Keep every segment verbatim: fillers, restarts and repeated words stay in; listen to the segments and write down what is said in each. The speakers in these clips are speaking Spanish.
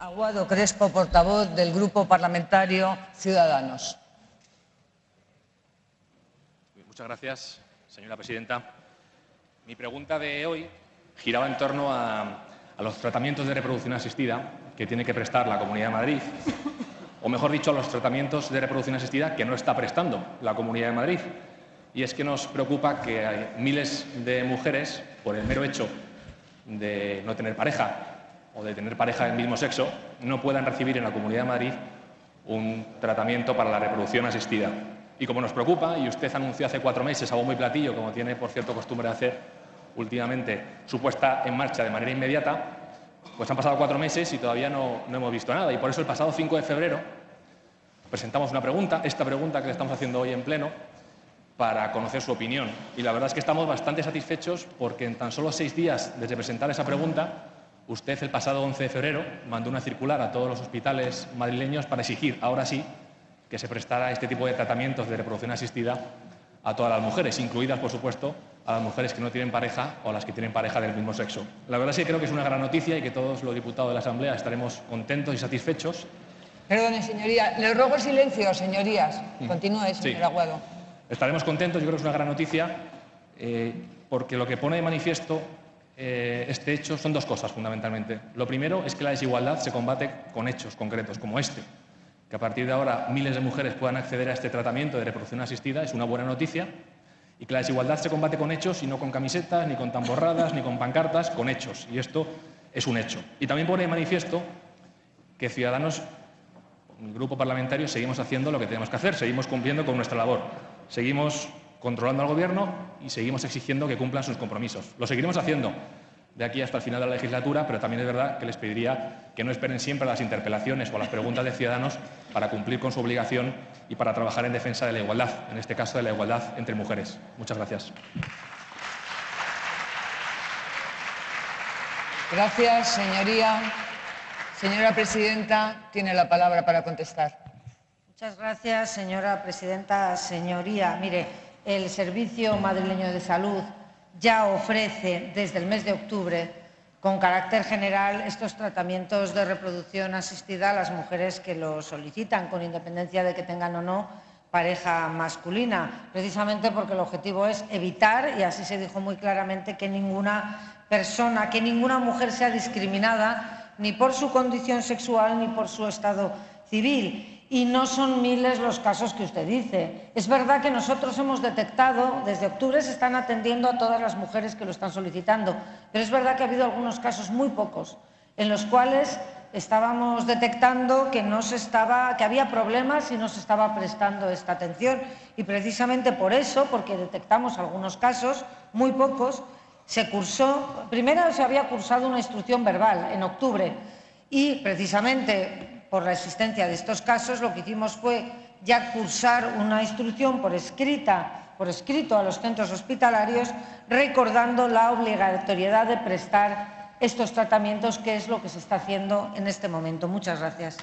Aguado Crespo, portavoz del Grupo Parlamentario Ciudadanos. Muchas gracias, señora presidenta. Mi pregunta de hoy giraba en torno a, a los tratamientos de reproducción asistida que tiene que prestar la Comunidad de Madrid, o mejor dicho, a los tratamientos de reproducción asistida que no está prestando la Comunidad de Madrid. Y es que nos preocupa que hay miles de mujeres, por el mero hecho de no tener pareja o de tener pareja del mismo sexo, no puedan recibir en la Comunidad de Madrid un tratamiento para la reproducción asistida. Y como nos preocupa, y usted anunció hace cuatro meses, a bombo y platillo, como tiene, por cierto, costumbre de hacer últimamente, su puesta en marcha de manera inmediata, pues han pasado cuatro meses y todavía no, no hemos visto nada. Y por eso el pasado cinco de febrero presentamos una pregunta, esta pregunta que le estamos haciendo hoy en pleno, para conocer su opinión. Y la verdad es que estamos bastante satisfechos porque en tan solo seis días desde presentar esa pregunta, usted el pasado once de febrero mandó una circular a todos los hospitales madrileños para exigir, ahora sí, que se prestara este tipo de tratamientos de reproducción asistida a todas las mujeres, incluidas, por supuesto, a las mujeres que no tienen pareja o a las que tienen pareja del mismo sexo. La verdad es que creo que es una gran noticia y que todos los diputados de la Asamblea estaremos contentos y satisfechos. Perdone, señoría. Le ruego silencio, señorías. Continúe, señor Sí. Aguado. Estaremos contentos, yo creo que es una gran noticia, eh, porque lo que pone de manifiesto eh, este hecho son dos cosas, fundamentalmente. Lo primero es que la desigualdad se combate con hechos concretos, como este. Que a partir de ahora miles de mujeres puedan acceder a este tratamiento de reproducción asistida es una buena noticia, y que la desigualdad se combate con hechos y no con camisetas, ni con tamborradas, ni con pancartas, con hechos. Y esto es un hecho. Y también pone de manifiesto que Ciudadanos, el grupo parlamentario, seguimos haciendo lo que tenemos que hacer, seguimos cumpliendo con nuestra labor, seguimos controlando al Gobierno y seguimos exigiendo que cumplan sus compromisos. Lo seguiremos haciendo de aquí hasta el final de la legislatura, pero también es verdad que les pediría que no esperen siempre a las interpelaciones o a las preguntas de Ciudadanos para cumplir con su obligación y para trabajar en defensa de la igualdad, en este caso de la igualdad entre mujeres. Muchas gracias. Gracias, señoría. Señora presidenta, tiene la palabra para contestar. Muchas gracias, señora presidenta. Señoría, mire, el Servicio Madrileño de Salud ya ofrece desde el mes de octubre, con carácter general, estos tratamientos de reproducción asistida a las mujeres que lo solicitan, con independencia de que tengan o no pareja masculina, precisamente porque el objetivo es evitar, y así se dijo muy claramente, que ninguna persona, que ninguna mujer sea discriminada ni por su condición sexual ni por su estado civil. Y no son miles los casos que usted dice. Es verdad que nosotros hemos detectado, desde octubre se están atendiendo a todas las mujeres que lo están solicitando, pero es verdad que ha habido algunos casos, muy pocos, en los cuales estábamos detectando que, no se estaba, que había problemas y no se estaba prestando esta atención. Y precisamente por eso, porque detectamos algunos casos, muy pocos, se cursó, primero se había cursado una instrucción verbal en octubre y precisamente por la existencia de estos casos, lo que hicimos fue ya cursar una instrucción por escrita, por escrito a los centros hospitalarios, recordando la obligatoriedad de prestar estos tratamientos, que es lo que se está haciendo en este momento. Muchas gracias.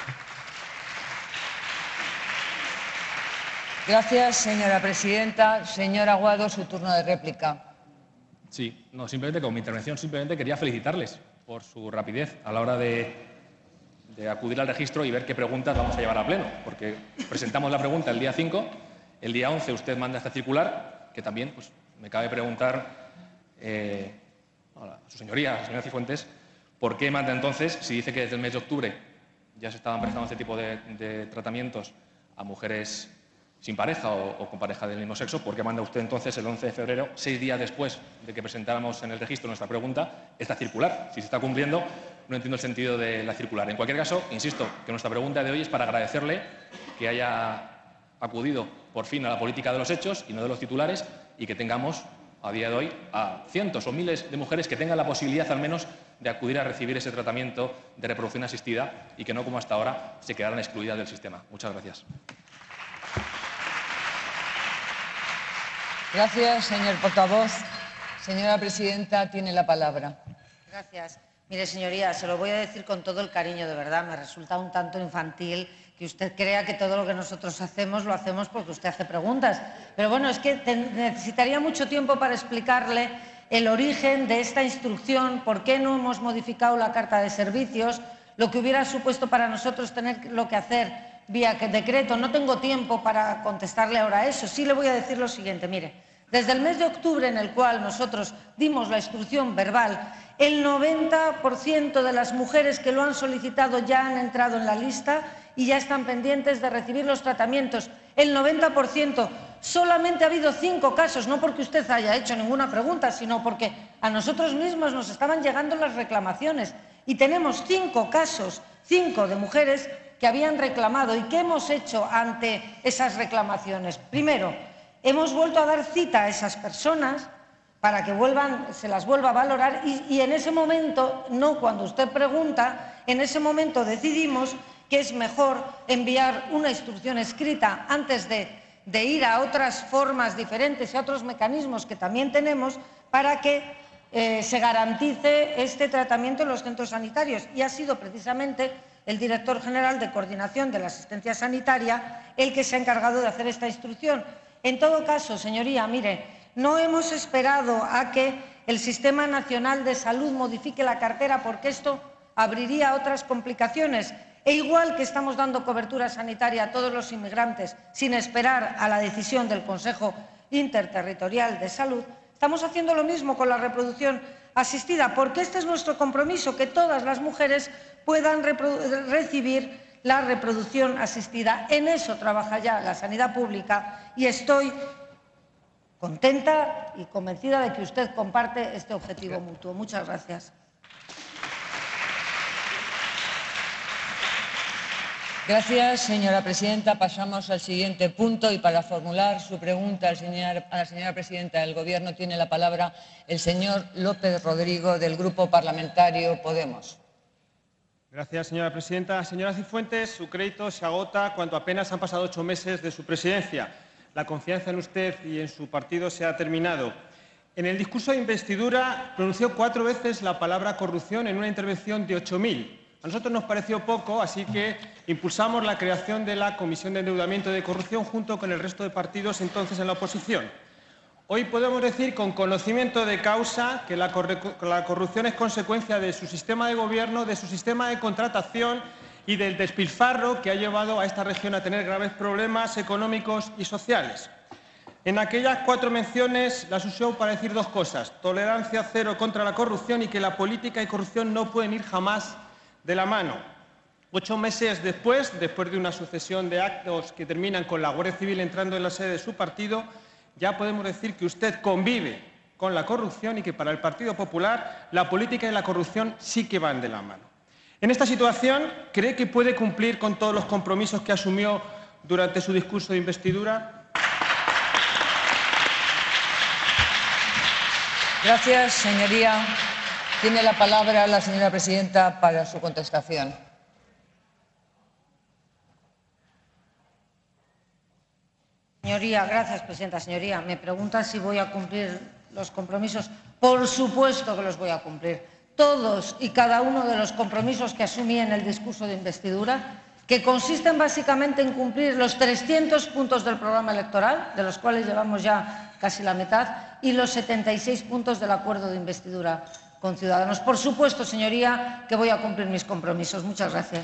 Gracias, señora presidenta. Señor Aguado, su turno de réplica. Sí, no, simplemente con mi intervención simplemente quería felicitarles por su rapidez a la hora de de acudir al registro y ver qué preguntas vamos a llevar a pleno, porque presentamos la pregunta el día cinco, el día once usted manda esta circular, que también pues, me cabe preguntar eh, a su señoría, a la señora Cifuentes, ¿por qué manda entonces, si dice que desde el mes de octubre ya se estaban prestando este tipo de, de tratamientos a mujeres sin pareja o, o con pareja del mismo sexo, ¿por qué manda usted entonces el once de febrero, seis días después de que presentáramos en el registro nuestra pregunta, esta circular? Si se está cumpliendo, no entiendo el sentido de la circular. En cualquier caso, insisto, que nuestra pregunta de hoy es para agradecerle que haya acudido por fin a la política de los hechos y no de los titulares, y que tengamos a día de hoy a cientos o miles de mujeres que tengan la posibilidad al menos de acudir a recibir ese tratamiento de reproducción asistida y que no, como hasta ahora, se quedaran excluidas del sistema. Muchas gracias. Gracias, señor portavoz. Señora presidenta, tiene la palabra. Gracias. Mire, señoría, se lo voy a decir con todo el cariño, de verdad, me resulta un tanto infantil que usted crea que todo lo que nosotros hacemos lo hacemos porque usted hace preguntas. Pero bueno, es que necesitaría mucho tiempo para explicarle el origen de esta instrucción, por qué no hemos modificado la Carta de Servicios, lo que hubiera supuesto para nosotros tenerlo que hacer vía decreto. No tengo tiempo para contestarle ahora a eso. Sí le voy a decir lo siguiente. Mire, desde el mes de octubre, en el cual nosotros dimos la instrucción verbal, el noventa por ciento de las mujeres que lo han solicitado ya han entrado en la lista y ya están pendientes de recibir los tratamientos. El noventa por ciento. Solamente ha habido cinco casos, no porque usted haya hecho ninguna pregunta, sino porque a nosotros mismos nos estaban llegando las reclamaciones. Y tenemos cinco casos, cinco de mujeres que habían reclamado. ¿Y qué hemos hecho ante esas reclamaciones? Primero, hemos vuelto a dar cita a esas personas para que vuelvan, se las vuelva a valorar y, y en ese momento, no cuando usted pregunta, en ese momento decidimos que es mejor enviar una instrucción escrita antes de, de ir a otras formas diferentes y a otros mecanismos que también tenemos para que eh, se garantice este tratamiento en los centros sanitarios. Y ha sido precisamente el director general de Coordinación de la Asistencia Sanitaria el que se ha encargado de hacer esta instrucción. En todo caso, señoría, mire, no hemos esperado a que el Sistema Nacional de Salud modifique la cartera porque esto abriría otras complicaciones. E igual que estamos dando cobertura sanitaria a todos los inmigrantes sin esperar a la decisión del Consejo Interterritorial de Salud, estamos haciendo lo mismo con la reproducción asistida, porque este es nuestro compromiso, que todas las mujeres puedan recibir la reproducción asistida. En eso trabaja ya la sanidad pública y estoy contenta y convencida de que usted comparte este objetivo mutuo. Muchas gracias. Gracias, señora presidenta. Pasamos al siguiente punto y para formular su pregunta al señor, a la señora presidenta del Gobierno tiene la palabra el señor López Rodrigo, del Grupo Parlamentario Podemos. Gracias, señora presidenta. Señora Cifuentes, su crédito se agota cuando apenas han pasado ocho meses de su presidencia. La confianza en usted y en su partido se ha terminado. En el discurso de investidura pronunció cuatro veces la palabra corrupción en una intervención de ocho mil. A nosotros nos pareció poco, así que impulsamos la creación de la Comisión de Endeudamiento y de Corrupción junto con el resto de partidos entonces en la oposición. Hoy podemos decir con conocimiento de causa que la, la corrupción es consecuencia de su sistema de gobierno, de su sistema de contratación y del despilfarro que ha llevado a esta región a tener graves problemas económicos y sociales. En aquellas cuatro menciones las usó para decir dos cosas: tolerancia cero contra la corrupción y que la política y corrupción no pueden ir jamás de la mano. Ocho meses después, después de una sucesión de actos que terminan con la Guardia Civil entrando en la sede de su partido, ya podemos decir que usted convive con la corrupción y que para el Partido Popular la política y la corrupción sí que van de la mano. En esta situación, ¿cree que puede cumplir con todos los compromisos que asumió durante su discurso de investidura? Gracias, señoría. Tiene la palabra la señora presidenta para su contestación. Señoría, gracias, presidenta. Señoría, me pregunta si voy a cumplir los compromisos. Por supuesto que los voy a cumplir. Todos y cada uno de los compromisos que asumí en el discurso de investidura, que consisten básicamente en cumplir los trescientos puntos del programa electoral, de los cuales llevamos ya casi la mitad, y los setenta y seis puntos del acuerdo de investidura con Ciudadanos. Por supuesto, señoría, que voy a cumplir mis compromisos. Muchas gracias.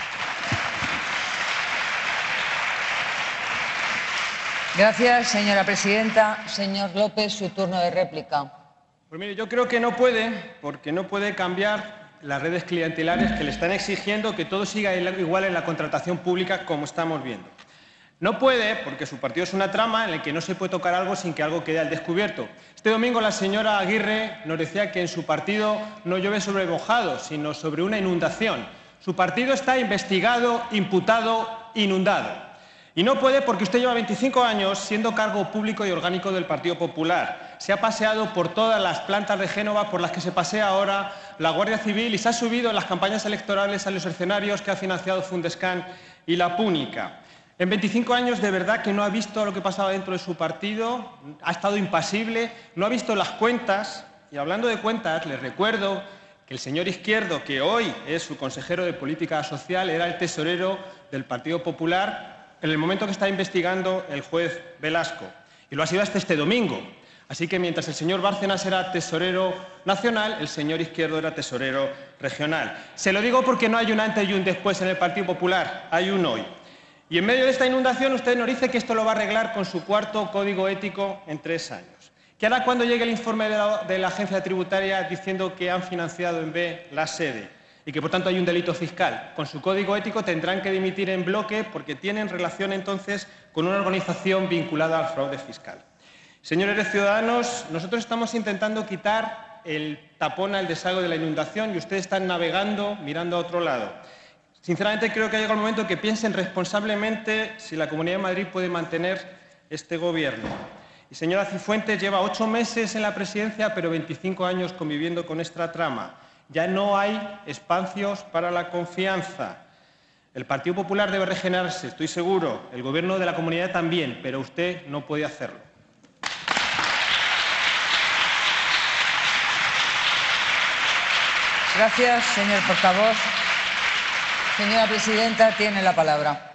Gracias, señora presidenta. Señor López, su turno de réplica. Pues mire, yo creo que no puede, porque no puede cambiar las redes clientelares que le están exigiendo que todo siga igual en la contratación pública como estamos viendo. No puede, porque su partido es una trama en la que no se puede tocar algo sin que algo quede al descubierto. Este domingo la señora Aguirre nos decía que en su partido no llueve sobre mojado, sino sobre una inundación. Su partido está investigado, imputado, inundado. Y no puede porque usted lleva veinticinco años siendo cargo público y orgánico del Partido Popular. Se ha paseado por todas las plantas de Génova por las que se pasea ahora la Guardia Civil y se ha subido en las campañas electorales a los escenarios que ha financiado Fundescan y la Púnica. En veinticinco años de verdad que no ha visto lo que pasaba dentro de su partido, ha estado impasible, no ha visto las cuentas. Y hablando de cuentas, les recuerdo que el señor Izquierdo, que hoy es su consejero de Política Social, era el tesorero del Partido Popular en el momento que está investigando el juez Velasco. Y lo ha sido hasta este domingo. Así que mientras el señor Bárcenas era tesorero nacional, el señor Izquierdo era tesorero regional. Se lo digo porque no hay un antes y un después en el Partido Popular, hay un hoy. Y en medio de esta inundación usted nos dice que esto lo va a arreglar con su cuarto código ético en tres años. ¿Qué hará cuando llegue el informe de la, de la agencia tributaria diciendo que han financiado en B la sede y que por tanto hay un delito fiscal? Con su código ético tendrán que dimitir en bloque porque tienen relación entonces con una organización vinculada al fraude fiscal. Señores de Ciudadanos, nosotros estamos intentando quitar el tapón al desagüe de la inundación y ustedes están navegando mirando a otro lado. Sinceramente creo que ha llegado el momento que piensen responsablemente si la Comunidad de Madrid puede mantener este gobierno. Y señora Cifuentes lleva ocho meses en la presidencia, pero veinticinco años conviviendo con esta trama. Ya no hay espacios para la confianza. El Partido Popular debe regenerarse, estoy seguro. El Gobierno de la Comunidad también, pero usted no puede hacerlo. Gracias, señor portavoz. Señora presidenta, tiene la palabra.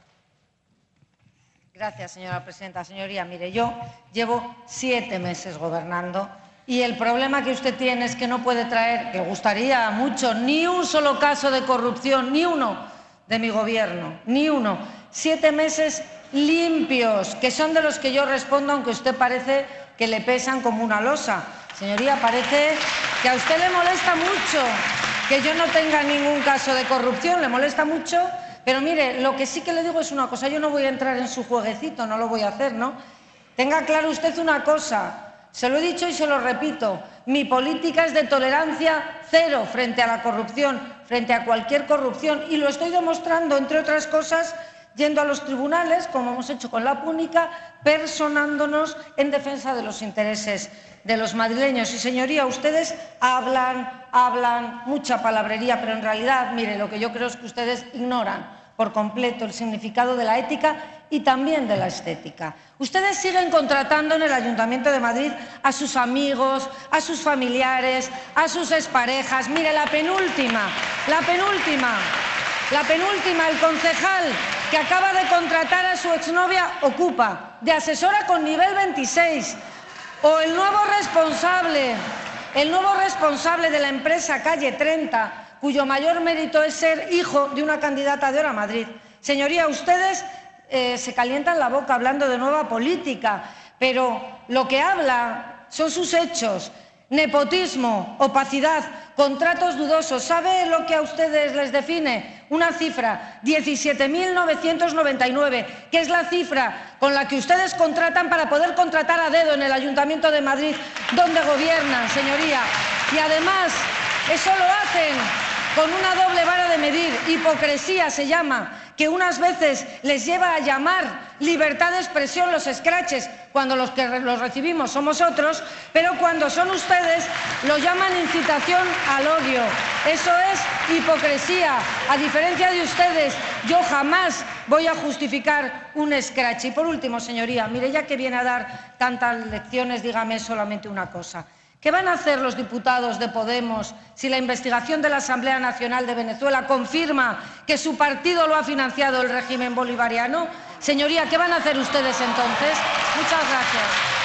Gracias, señora presidenta. Señoría, mire, yo llevo siete meses gobernando y el problema que usted tiene es que no puede traer, que le gustaría mucho, ni un solo caso de corrupción, ni uno de mi gobierno, ni uno. Siete meses limpios, que son de los que yo respondo, aunque usted parece que le pesan como una losa. Señoría, parece que a usted le molesta mucho que yo no tenga ningún caso de corrupción, le molesta mucho, pero mire, lo que sí que le digo es una cosa, yo no voy a entrar en su jueguecito, no lo voy a hacer, ¿no? Tenga claro usted una cosa, se lo he dicho y se lo repito, mi política es de tolerancia cero frente a la corrupción, frente a cualquier corrupción, y lo estoy demostrando, entre otras cosas, yendo a los tribunales, como hemos hecho con la púnica, personándonos en defensa de los intereses de los madrileños. Y, señoría, ustedes hablan, hablan, mucha palabrería, pero en realidad, mire, lo que yo creo es que ustedes ignoran por completo el significado de la ética y también de la estética. Ustedes siguen contratando en el Ayuntamiento de Madrid a sus amigos, a sus familiares, a sus exparejas. Mire, la penúltima, la penúltima, la penúltima, el concejal que acaba de contratar a su exnovia Ocupa, de asesora con nivel veintiséis, o el nuevo responsable, el nuevo responsable de la empresa Calle treinta, cuyo mayor mérito es ser hijo de una candidata de Ahora Madrid. Señoría, ustedes eh, se calientan la boca hablando de nueva política, pero lo que habla son sus hechos. Nepotismo, opacidad, contratos dudosos. ¿Sabe lo que a ustedes les define? Una cifra, diecisiete mil novecientos noventa y nueve, que es la cifra con la que ustedes contratan para poder contratar a dedo en el Ayuntamiento de Madrid, donde gobiernan, señoría. Y además, eso lo hacen con una doble vara de medir. Hipocresía se llama, que unas veces les lleva a llamar libertad de expresión los escraches, cuando los que los recibimos somos otros, pero cuando son ustedes lo llaman incitación al odio. Eso es hipocresía. A diferencia de ustedes, yo jamás voy a justificar un escrache. Y por último, señoría, mire, ya que viene a dar tantas lecciones, dígame solamente una cosa. ¿Qué van a hacer los diputados de Podemos si la investigación de la Asamblea Nacional de Venezuela confirma que su partido lo ha financiado el régimen bolivariano? Señoría, ¿qué van a hacer ustedes entonces? Muchas gracias.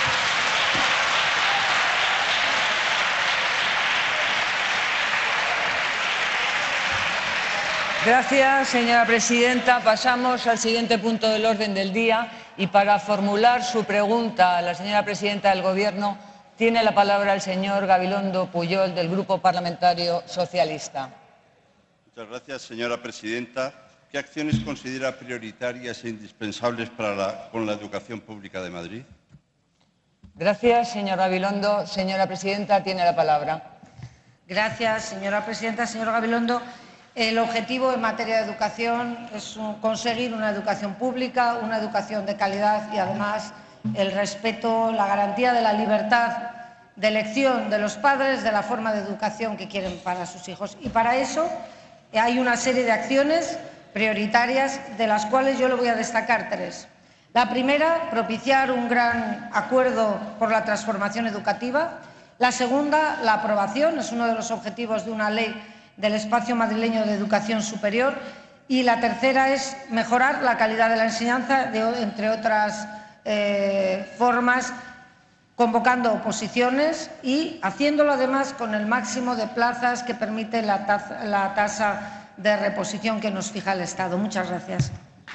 Gracias, señora presidenta. Pasamos al siguiente punto del orden del día y para formular su pregunta a la señora presidenta del Gobierno tiene la palabra el señor Gabilondo Pujol, del Grupo Parlamentario Socialista. Muchas gracias, señora presidenta. ¿Qué acciones considera prioritarias e indispensables para la, con la educación pública de Madrid? Gracias, señor Gabilondo. Señora presidenta, tiene la palabra. Gracias, señora presidenta. Señor Gabilondo, el objetivo en materia de educación es conseguir una educación pública, una educación de calidad y, además, el respeto, la garantía de la libertad de elección de los padres de la forma de educación que quieren para sus hijos. Y para eso hay una serie de acciones prioritarias, de las cuales yo le voy a destacar tres. La primera, propiciar un gran acuerdo por la transformación educativa. La segunda, la aprobación, es uno de los objetivos de una ley del espacio madrileño de educación superior. Y la tercera es mejorar la calidad de la enseñanza, de, entre otras Eh, formas, convocando oposiciones y haciéndolo además con el máximo de plazas que permite la tasa, la tasa de reposición que nos fija el Estado. Muchas gracias.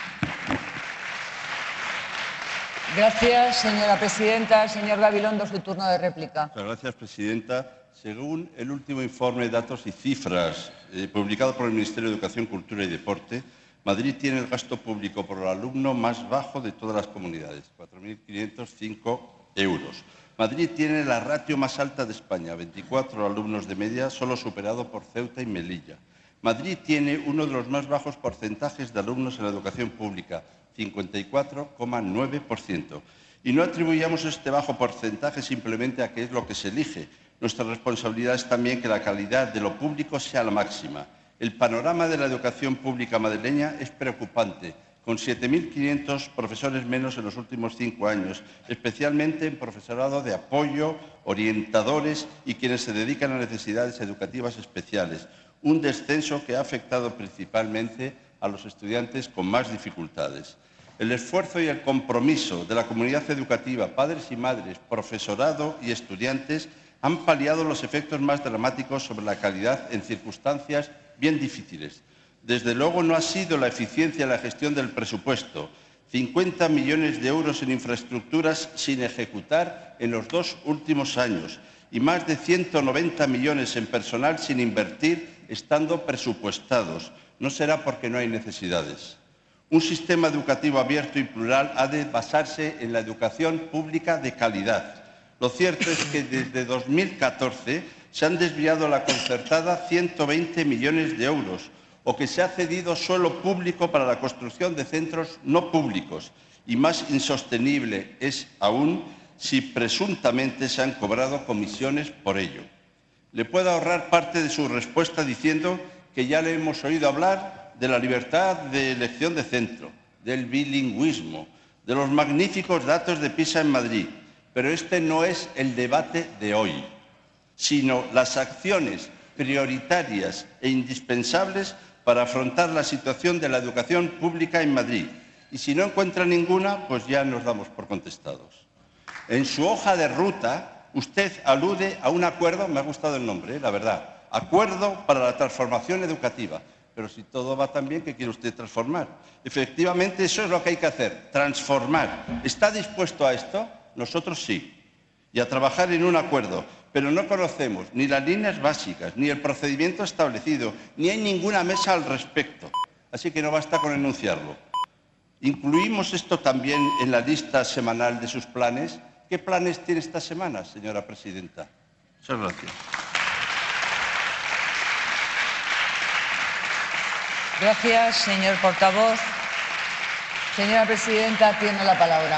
Gracias, señora presidenta. Señor Gabilondo, su turno de réplica. Muchas gracias, presidenta. Según el último informe Datos y Cifras eh, publicado por el Ministerio de Educación, Cultura y Deporte, Madrid tiene el gasto público por alumno más bajo de todas las comunidades, cuatro mil quinientos cinco euros. Madrid tiene la ratio más alta de España, veinticuatro alumnos de media, solo superado por Ceuta y Melilla. Madrid tiene uno de los más bajos porcentajes de alumnos en la educación pública, cincuenta y cuatro coma nueve por ciento. Y no atribuyamos este bajo porcentaje simplemente a que es lo que se elige. Nuestra responsabilidad es también que la calidad de lo público sea la máxima. El panorama de la educación pública madrileña es preocupante, con siete mil quinientos profesores menos en los últimos cinco años, especialmente en profesorado de apoyo, orientadores y quienes se dedican a necesidades educativas especiales. Un descenso que ha afectado principalmente a los estudiantes con más dificultades. El esfuerzo y el compromiso de la comunidad educativa, padres y madres, profesorado y estudiantes han paliado los efectos más dramáticos sobre la calidad en circunstancias bien difíciles. Desde luego no ha sido la eficiencia en la gestión del presupuesto. cincuenta millones de euros en infraestructuras sin ejecutar en los dos últimos años y más de ciento noventa millones en personal sin invertir, estando presupuestados. No será porque no hay necesidades. Un sistema educativo abierto y plural ha de basarse en la educación pública de calidad. Lo cierto es que desde dos mil catorce se han desviado a la concertada ciento veinte millones de euros o que se ha cedido suelo público para la construcción de centros no públicos. Y más insostenible es aún si presuntamente se han cobrado comisiones por ello. Le puedo ahorrar parte de su respuesta diciendo que ya le hemos oído hablar de la libertad de elección de centro, del bilingüismo, de los magníficos datos de PISA en Madrid. Pero este no es el debate de hoy, sino las acciones prioritarias e indispensables para afrontar la situación de la educación pública en Madrid. Y si no encuentra ninguna, pues ya nos damos por contestados. En su hoja de ruta, usted alude a un acuerdo, me ha gustado el nombre, ¿eh? La verdad, Acuerdo para la Transformación Educativa. Pero si todo va tan bien, ¿qué quiere usted transformar? Efectivamente, eso es lo que hay que hacer, transformar. ¿Está dispuesto a esto? Nosotros sí. Y a trabajar en un acuerdo. Pero no conocemos ni las líneas básicas, ni el procedimiento establecido, ni hay ninguna mesa al respecto. Así que no basta con enunciarlo. ¿Incluimos esto también en la lista semanal de sus planes? ¿Qué planes tiene esta semana, señora presidenta? Muchas gracias. Gracias, señor portavoz. Señora presidenta, tiene la palabra.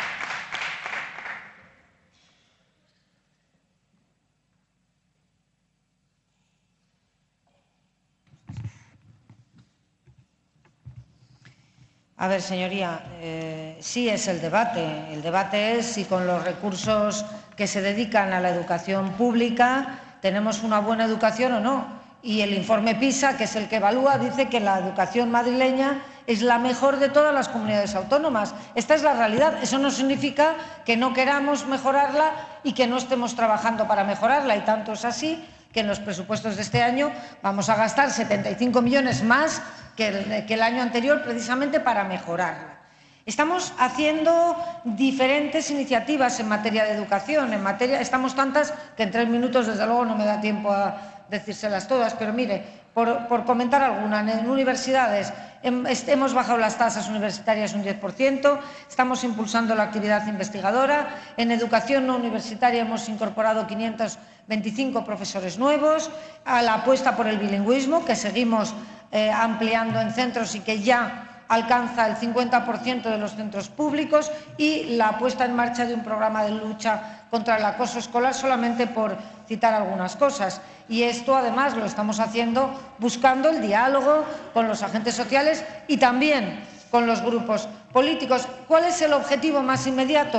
A ver, señoría, eh, sí es el debate. El debate es si con los recursos que se dedican a la educación pública tenemos una buena educación o no. Y el informe PISA, que es el que evalúa, dice que la educación madrileña es la mejor de todas las comunidades autónomas. Esta es la realidad. Eso no significa que no queramos mejorarla y que no estemos trabajando para mejorarla. Y tanto es así que en los presupuestos de este año vamos a gastar setenta y cinco millones más que el, que el año anterior precisamente para mejorarla. Estamos haciendo diferentes iniciativas en materia de educación. En materia, estamos tantas que en tres minutos, desde luego, no me da tiempo a decírselas todas, pero mire, por, por comentar alguna, en universidades hemos bajado las tasas universitarias un diez por ciento, estamos impulsando la actividad investigadora, en educación no universitaria hemos incorporado quinientos veinticinco profesores nuevos, a la apuesta por el bilingüismo, que seguimos eh, ampliando en centros y que ya alcanza el cincuenta por ciento de los centros públicos, y la puesta en marcha de un programa de lucha contra el acoso escolar, solamente por citar algunas cosas. Y esto, además, lo estamos haciendo buscando el diálogo con los agentes sociales y también con los grupos políticos. ¿Cuál es el objetivo más inmediato?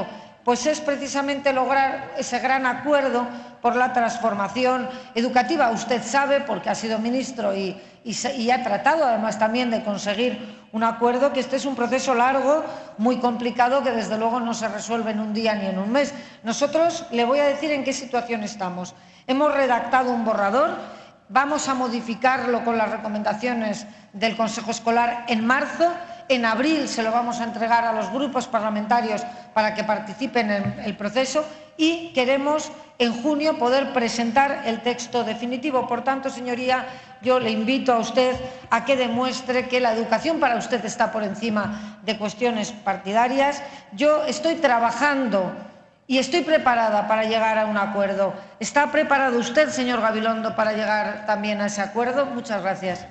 pues es precisamente lograr ese gran acuerdo por la transformación educativa. Usted sabe, porque ha sido ministro y, y, y ha tratado además también de conseguir un acuerdo, que este es un proceso largo, muy complicado, que desde luego no se resuelve en un día ni en un mes. Nosotros le voy a decir en qué situación estamos. Hemos redactado un borrador, vamos a modificarlo con las recomendaciones del Consejo Escolar en marzo. En abril se lo vamos a entregar a los grupos parlamentarios para que participen en el proceso y queremos en junio poder presentar el texto definitivo. Por tanto, señoría, yo le invito a usted a que demuestre que la educación para usted está por encima de cuestiones partidarias. Yo estoy trabajando y estoy preparada para llegar a un acuerdo. ¿Está preparado usted, señor Gabilondo, para llegar también a ese acuerdo? Muchas gracias.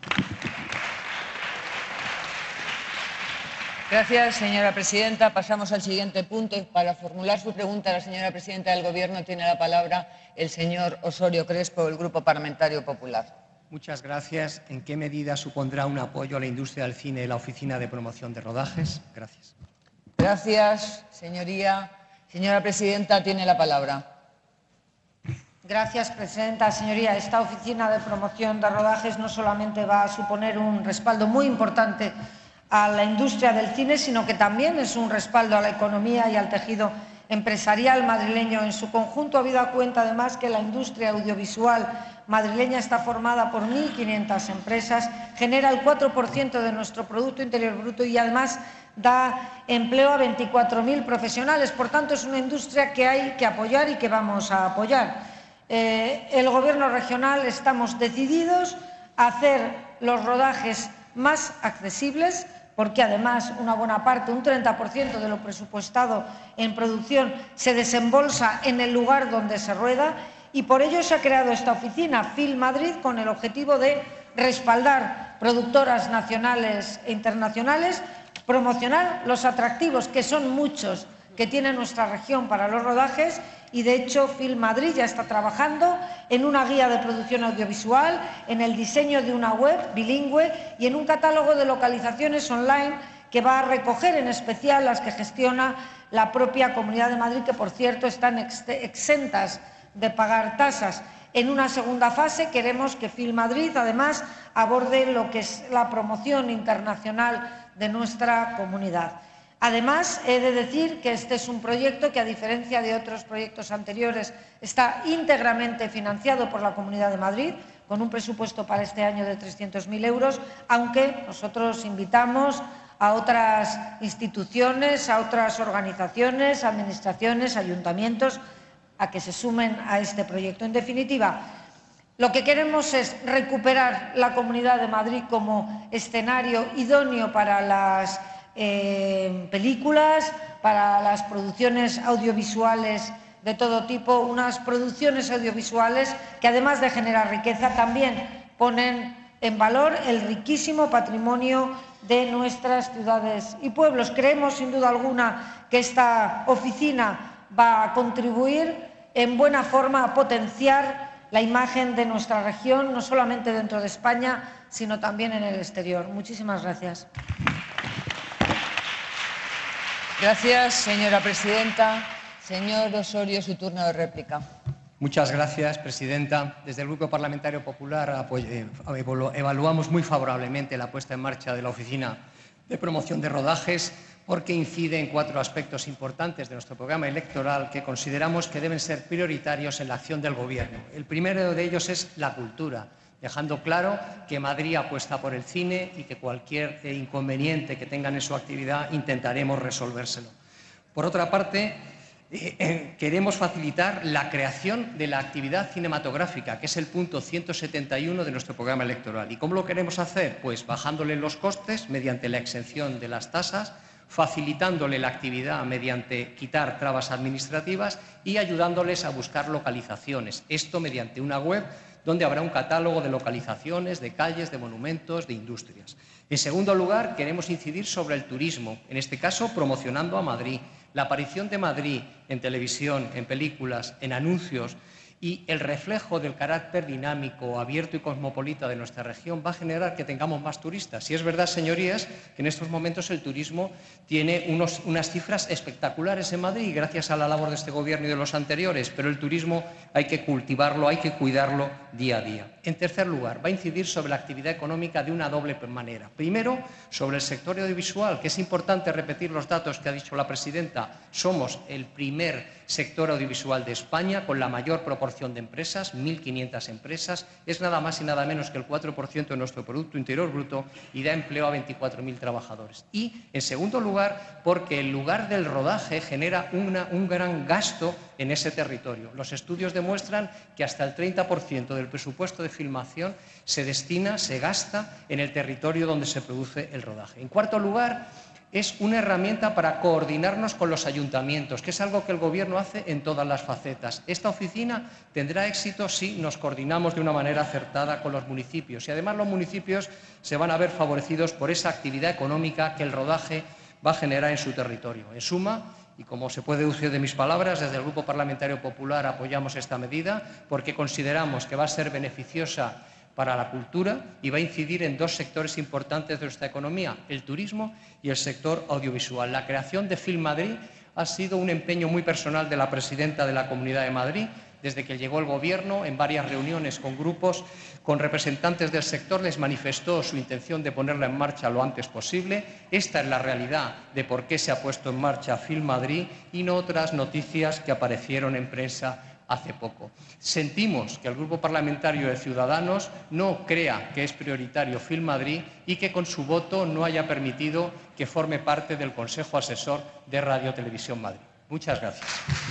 Gracias, señora presidenta. Pasamos al siguiente punto. Para formular su pregunta a la señora presidenta del Gobierno tiene la palabra el señor Osorio Crespo, del Grupo Parlamentario Popular. Muchas gracias. ¿En qué medida supondrá un apoyo a la industria del cine la Oficina de Promoción de Rodajes? Gracias. Gracias, señoría. Señora presidenta, tiene la palabra. Gracias, presidenta. Señoría, esta Oficina de Promoción de Rodajes no solamente va a suponer un respaldo muy importante a la industria del cine, sino que también es un respaldo a la economía y al tejido empresarial madrileño en su conjunto, habida cuenta además que la industria audiovisual madrileña está formada por mil quinientas empresas, genera el cuatro por ciento de nuestro Producto Interior Bruto y además da empleo a veinticuatro mil profesionales. Por tanto, es una industria que hay que apoyar y que vamos a apoyar. Eh, el Gobierno regional estamos decididos a hacer los rodajes más accesibles, porque además una buena parte, un treinta por ciento de lo presupuestado en producción se desembolsa en el lugar donde se rueda y por ello se ha creado esta oficina, Film Madrid, con el objetivo de respaldar productoras nacionales e internacionales, promocionar los atractivos, que son muchos, que tiene nuestra región para los rodajes y, de hecho, Film Madrid ya está trabajando en una guía de producción audiovisual, en el diseño de una web bilingüe y en un catálogo de localizaciones online que va a recoger en especial las que gestiona la propia Comunidad de Madrid, que, por cierto, están ex exentas de pagar tasas. En una segunda fase queremos que Film Madrid, además, aborde lo que es la promoción internacional de nuestra comunidad. Además, he de decir que este es un proyecto que, a diferencia de otros proyectos anteriores, está íntegramente financiado por la Comunidad de Madrid, con un presupuesto para este año de trescientos mil euros, aunque nosotros invitamos a otras instituciones, a otras organizaciones, administraciones, ayuntamientos, a que se sumen a este proyecto. En definitiva, lo que queremos es recuperar la Comunidad de Madrid como escenario idóneo para las Eh, películas, para las producciones audiovisuales de todo tipo, unas producciones audiovisuales que, además de generar riqueza, también ponen en valor el riquísimo patrimonio de nuestras ciudades y pueblos. Creemos, sin duda alguna, que esta oficina va a contribuir en buena forma a potenciar la imagen de nuestra región, no solamente dentro de España, sino también en el exterior. Muchísimas gracias. Gracias, señora presidenta. Señor Osorio, su turno de réplica. Muchas gracias, presidenta. Desde el Grupo Parlamentario Popular evaluamos muy favorablemente la puesta en marcha de la Oficina de Promoción de Rodajes porque incide en cuatro aspectos importantes de nuestro programa electoral que consideramos que deben ser prioritarios en la acción del Gobierno. El primero de ellos es la cultura, dejando claro que Madrid apuesta por el cine y que cualquier inconveniente que tengan en su actividad intentaremos resolvérselo. Por otra parte, eh, eh, queremos facilitar la creación de la actividad cinematográfica, que es el punto ciento setenta y uno de nuestro programa electoral. ¿Y cómo lo queremos hacer? Pues bajándole los costes mediante la exención de las tasas, facilitándole la actividad mediante quitar trabas administrativas y ayudándoles a buscar localizaciones. Esto mediante una web donde habrá un catálogo de localizaciones, de calles, de monumentos, de industrias. En segundo lugar, queremos incidir sobre el turismo, en este caso promocionando a Madrid. La aparición de Madrid en televisión, en películas, en anuncios Y el reflejo del carácter dinámico, abierto y cosmopolita de nuestra región va a generar que tengamos más turistas. Y es verdad, señorías, que en estos momentos el turismo tiene unos, unas cifras espectaculares en Madrid, gracias a la labor de este Gobierno y de los anteriores, pero el turismo hay que cultivarlo, hay que cuidarlo día a día. En tercer lugar, va a incidir sobre la actividad económica de una doble manera. Primero, sobre el sector audiovisual, que es importante repetir los datos que ha dicho la presidenta. Somos el primer sector audiovisual de España con la mayor proporción de empresas, mil quinientas empresas, es nada más y nada menos que el cuatro por ciento de nuestro Producto Interior Bruto y da empleo a veinticuatro mil trabajadores. Y, en segundo lugar, porque el lugar del rodaje genera una, un gran gasto en ese territorio. Los estudios demuestran que hasta el treinta por ciento del presupuesto de filmación se destina, se gasta en el territorio donde se produce el rodaje. En cuarto lugar, es una herramienta para coordinarnos con los ayuntamientos, que es algo que el Gobierno hace en todas las facetas. Esta oficina tendrá éxito si nos coordinamos de una manera acertada con los municipios y además los municipios se van a ver favorecidos por esa actividad económica que el rodaje va a generar en su territorio. En suma, y como se puede deducir de mis palabras, desde el Grupo Parlamentario Popular apoyamos esta medida porque consideramos que va a ser beneficiosa para la cultura y va a incidir en dos sectores importantes de nuestra economía, el turismo y el sector audiovisual. La creación de Film Madrid ha sido un empeño muy personal de la presidenta de la Comunidad de Madrid. Desde que llegó el Gobierno, en varias reuniones con grupos, con representantes del sector, les manifestó su intención de ponerla en marcha lo antes posible. Esta es la realidad de por qué se ha puesto en marcha Film Madrid y no otras noticias que aparecieron en prensa hace poco. Sentimos que el Grupo Parlamentario de Ciudadanos no crea que es prioritario Film Madrid y que con su voto no haya permitido que forme parte del Consejo Asesor de Radio Televisión Madrid. Muchas gracias.